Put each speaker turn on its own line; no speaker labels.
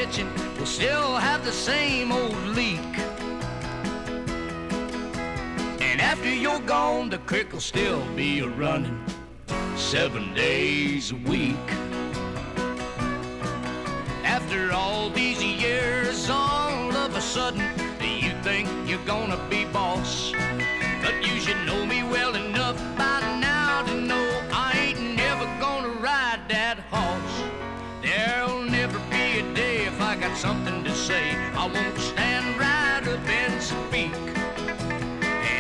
kitchen will still have the same old leak. And after you're gone, the creek will still be running 7 days a week. After all these years, all of a sudden, you think you're gonna be boss. But you should know me well enough by now to know I ain't never gonna ride that horse. There'll never be a day if I got something to say I won't stand